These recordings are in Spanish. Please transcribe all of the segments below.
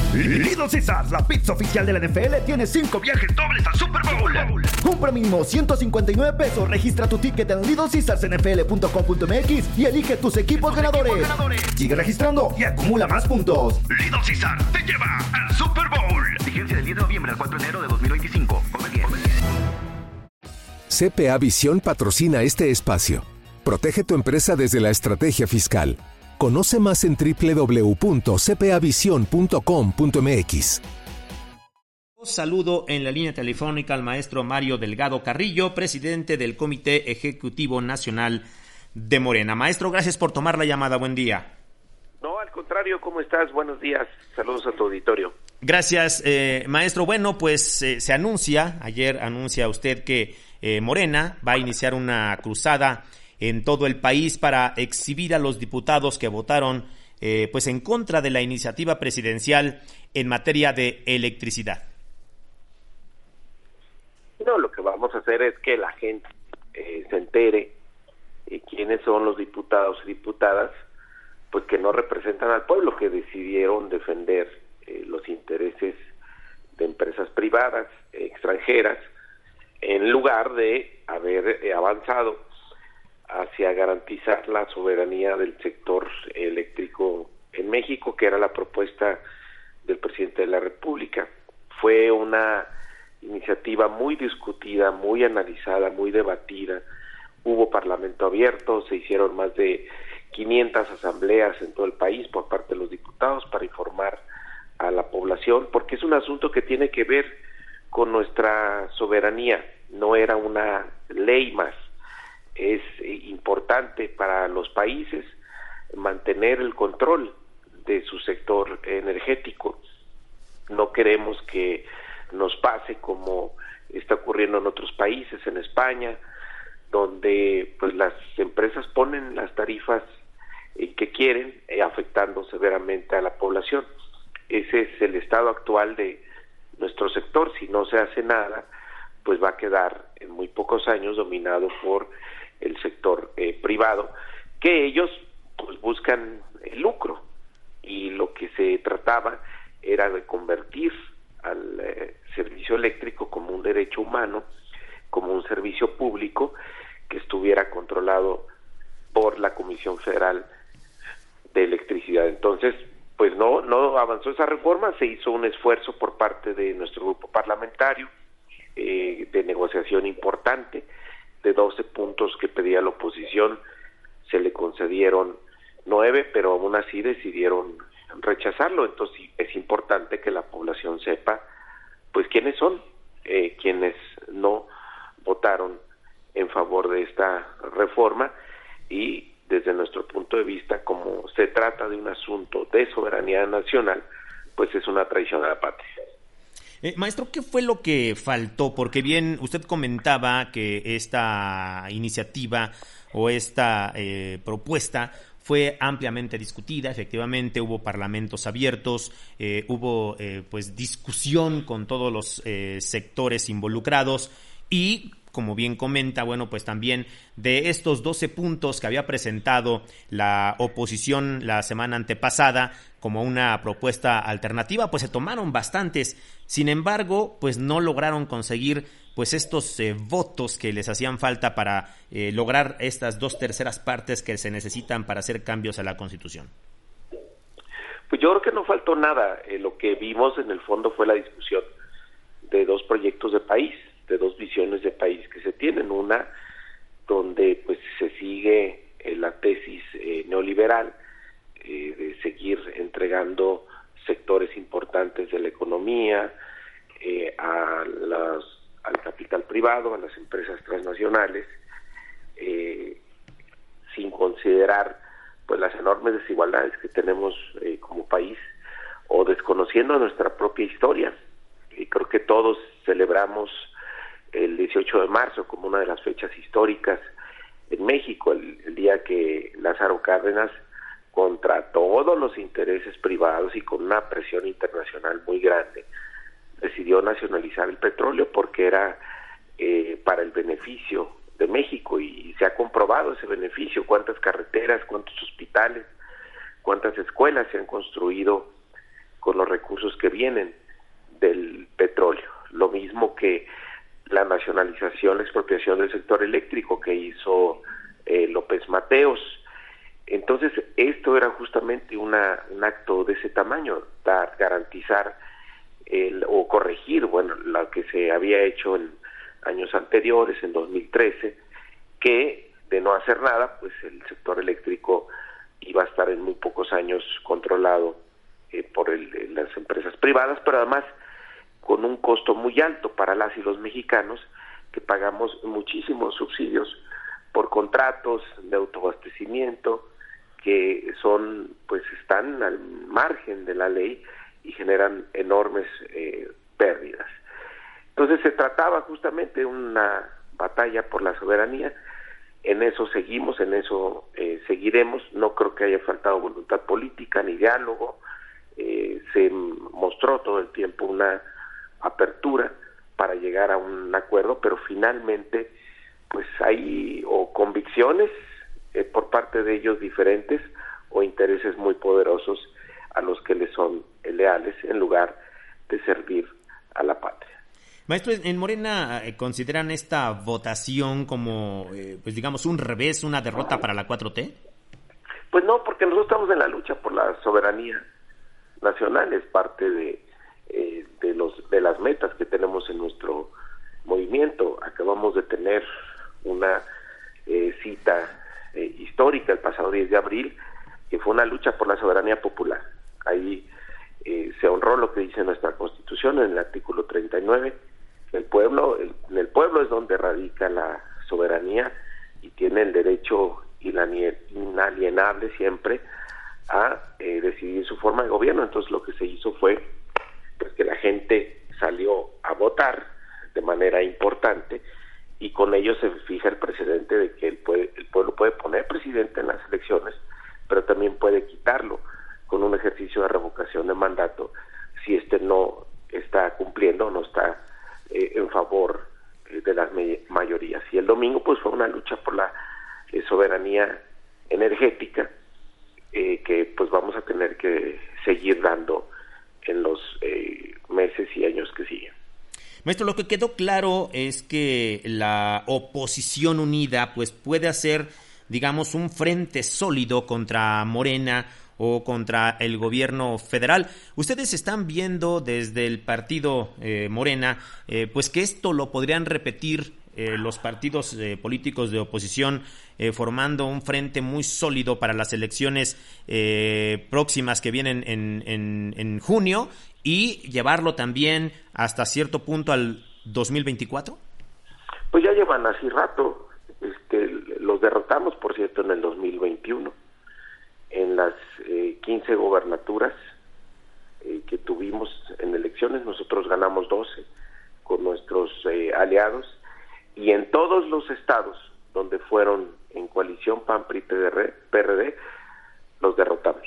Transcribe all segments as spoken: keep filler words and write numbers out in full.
Little Caesars, la pizza oficial de la N F L, tiene cinco viajes dobles al Super Bowl. Compra mínimo ciento cincuenta y nueve pesos, registra tu ticket en little caesars n f l punto com punto m x y elige tus equipos ganadores. equipos ganadores. Sigue registrando y acumula más puntos. Little Caesars te lleva al Super Bowl. Vigencia del diez de noviembre al cuatro de enero de dos mil veinticinco. Come bien. C P A Visión patrocina este espacio. Protege tu empresa desde la estrategia fiscal. Conoce más en doble u doble u doble u punto c p a visión punto com punto m x. Saludo en la línea telefónica al maestro Mario Delgado Carrillo, presidente del Comité Ejecutivo Nacional de Morena. Maestro, gracias por tomar la llamada. Buen día. No, al contrario, ¿cómo estás? Buenos días. Saludos a tu auditorio. Gracias, eh, maestro. Bueno, pues eh, se anuncia, ayer anuncia usted que eh, Morena va a iniciar una cruzada en todo el país para exhibir a los diputados que votaron eh, pues en contra de la iniciativa presidencial en materia de electricidad. No, lo que vamos a hacer es que la gente eh, se entere eh, quiénes son los diputados y diputadas pues que no representan al pueblo, que decidieron defender eh, los intereses de empresas privadas, eh, extranjeras, en lugar de haber eh, avanzado hacia garantizar la soberanía del sector eléctrico en México, que era la propuesta del presidente de la República. Fue una iniciativa muy discutida, muy analizada, muy debatida. Hubo parlamento abierto, se hicieron más de quinientas asambleas en todo el país por parte de los diputados para informar a la población, porque es un asunto que tiene que ver con nuestra soberanía, no era una ley más. Es importante para los países mantener el control de su sector energético. No queremos que nos pase como está ocurriendo en otros países, en España, donde pues las empresas ponen las tarifas eh, que quieren, eh, afectando severamente a la población. Ese es el estado actual de nuestro sector. Si no se hace nada, pues va a quedar en muy pocos años dominado por el sector eh, privado, que ellos pues buscan el lucro, y lo que se trataba era de convertir al eh, servicio eléctrico como un derecho humano, como un servicio público que estuviera controlado por la Comisión Federal de Electricidad. Entonces, pues no, no avanzó esa reforma, se hizo un esfuerzo por parte de nuestro grupo parlamentario eh, de negociación importante. De doce puntos que pedía la oposición, se le concedieron nueve, pero aún así decidieron rechazarlo. Entonces es importante que la población sepa pues quiénes son eh, quienes no votaron en favor de esta reforma, y desde nuestro punto de vista, como se trata de un asunto de soberanía nacional, pues es una traición a la patria. Eh, maestro, ¿qué fue lo que faltó? Porque bien, usted comentaba que esta iniciativa o esta eh, propuesta fue ampliamente discutida. Efectivamente, hubo parlamentos abiertos, eh, hubo eh, pues discusión con todos los eh, sectores involucrados y, como bien comenta, bueno, pues también de estos doce puntos que había presentado la oposición la semana antepasada como una propuesta alternativa, pues se tomaron bastantes. Sin embargo, pues no lograron conseguir pues estos eh, votos que les hacían falta para eh, lograr estas dos terceras partes que se necesitan para hacer cambios a la Constitución. Pues yo creo que no faltó nada. Eh, lo que vimos en el fondo fue la discusión de dos proyectos de país, de dos visiones de país que se tienen. Una donde pues se sigue eh, la tesis eh, neoliberal eh, de seguir entregando sectores importantes de la economía eh, a las, al capital privado, a las empresas transnacionales, eh, sin considerar pues las enormes desigualdades que tenemos eh, como país, o desconociendo nuestra propia historia. Y creo que todos celebramos el dieciocho de marzo como una de las fechas históricas en México, el, el día que Lázaro Cárdenas, contra todos los intereses privados y con una presión internacional muy grande, decidió nacionalizar el petróleo porque era eh, para el beneficio de México, y se ha comprobado ese beneficio. Cuántas carreteras, cuántos hospitales, cuántas escuelas se han construido con los recursos que vienen del petróleo. Lo mismo que la nacionalización, la expropiación del sector eléctrico que hizo eh, López Mateos. Entonces, esto era justamente una, un acto de ese tamaño, dar, garantizar el, o corregir, bueno, lo que se había hecho en años anteriores, en dos mil trece, que de no hacer nada, pues el sector eléctrico iba a estar en muy pocos años controlado eh, por el, las empresas privadas, pero además con un costo muy alto para las y los mexicanos, que pagamos muchísimos subsidios por contratos de autoabastecimiento que son, pues están al margen de la ley y generan enormes eh, pérdidas. Entonces se trataba justamente de una batalla por la soberanía. En eso seguimos, en eso eh, seguiremos. No creo que haya faltado voluntad política ni diálogo. Eh, se mostró todo el tiempo una apertura para llegar a un acuerdo, pero finalmente pues hay o convicciones eh, por parte de ellos diferentes o intereses muy poderosos a los que les son leales en lugar de servir a la patria. Maestro, en Morena eh, ¿consideran esta votación como, eh, pues digamos, un revés, una derrota para la cuatro T? Pues no, porque nosotros estamos en la lucha por la soberanía nacional, es parte de, eh, de, los, de las metas que tenemos en nuestro movimiento. Acabamos de tener una eh, cita eh, histórica el pasado diez de abril, que fue una lucha por la soberanía popular. Ahí eh, se honró lo que dice nuestra Constitución en el artículo treinta y nueve, que el pueblo, el, en el pueblo es donde radica la soberanía y tiene el derecho inalienable siempre a eh, decidir su forma de gobierno. Entonces lo que se hizo fue pues que la gente salió a votar de manera importante y con ello se fija el precedente de que el, puede, el pueblo puede poner presidente en las elecciones, pero también puede quitarlo con un ejercicio de revocación de mandato si este no está cumpliendo, no está eh, en favor eh, de las me- mayorías. Y el domingo pues fue una lucha por la eh, soberanía energética eh, que pues vamos a tener que seguir dando en los eh, meses y años que siguen. Maestro, lo que quedó claro es que la oposición unida pues puede hacer, digamos, un frente sólido contra Morena o contra el gobierno federal. Ustedes están viendo desde el partido eh, Morena, eh, pues que esto lo podrían repetir eh, los partidos eh, políticos de oposición, eh, formando un frente muy sólido para las elecciones eh, próximas que vienen en, en, en junio, y llevarlo también hasta cierto punto al dos mil veinticuatro. Pues ya llevan así rato. Este, los derrotamos, por cierto, en el dos mil veintiuno. En las eh, quince gobernaturas eh, que tuvimos en elecciones, nosotros ganamos doce con nuestros eh, aliados, y en todos los estados donde fueron en coalición P A N, P R I, P R D, los derrotamos.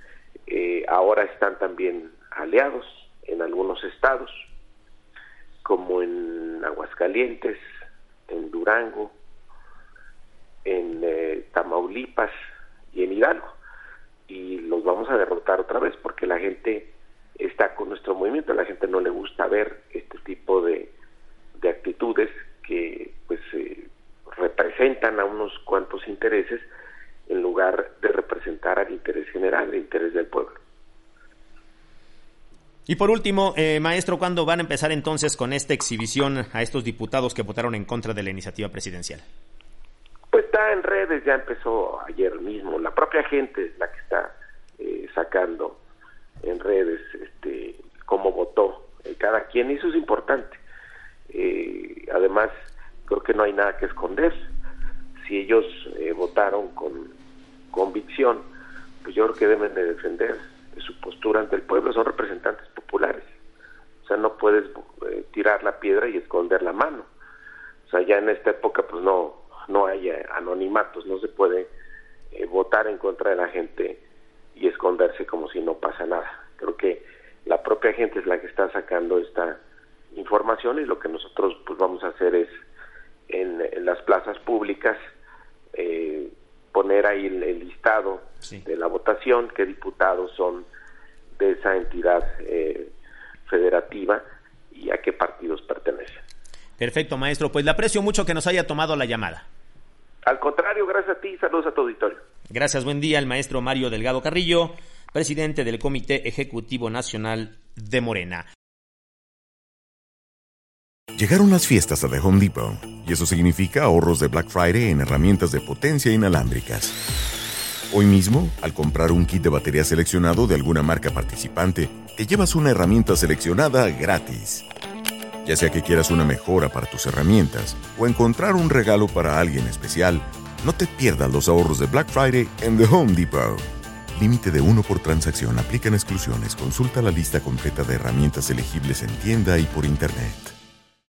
Eh, ahora están también aliados en algunos estados, como en Aguascalientes, en Durango, en eh, Tamaulipas y en Hidalgo, y los vamos a derrotar otra vez porque la gente está con nuestro movimiento. A la gente no le gusta ver este tipo de, de actitudes que pues eh, representan a unos cuantos intereses en lugar de representar al interés general, el interés del pueblo. Y por último, eh, maestro, ¿cuándo van a empezar entonces con esta exhibición a estos diputados que votaron en contra de la iniciativa presidencial? Pues está en redes, ya empezó ayer mismo. La propia gente es la que está eh, sacando en redes este, cómo votó eh, cada quien, y eso es importante. Eh, además, creo que no hay nada que esconder. Si ellos eh, votaron con convicción, pues yo creo que deben de defender su postura ante el pueblo. Son representantes populares. O sea, no puedes eh, tirar la piedra y esconder la mano. O sea, ya en esta época pues no no hay anonimatos, no se puede eh, votar en contra de la gente y esconderse como si no pasa nada. Creo que la propia gente es la que está sacando esta información, y lo que nosotros pues vamos a hacer es en, en las plazas públicas eh, poner ahí el, el listado sí. de la votación, qué diputados son de esa entidad eh, federativa y a qué partidos pertenecen. Perfecto, maestro. Pues le aprecio mucho que nos haya tomado la llamada. Al contrario, gracias a ti. Saludos a tu auditorio. Gracias, buen día. El maestro Mario Delgado Carrillo, presidente del Comité Ejecutivo Nacional de Morena. Llegaron las fiestas a The Home Depot, y eso significa ahorros de Black Friday en herramientas de potencia inalámbricas. Hoy mismo, al comprar un kit de batería seleccionado de alguna marca participante, te llevas una herramienta seleccionada gratis. Ya sea que quieras una mejora para tus herramientas o encontrar un regalo para alguien especial, no te pierdas los ahorros de Black Friday en The Home Depot. Límite de uno por transacción. Aplican exclusiones. Consulta la lista completa de herramientas elegibles en tienda y por internet.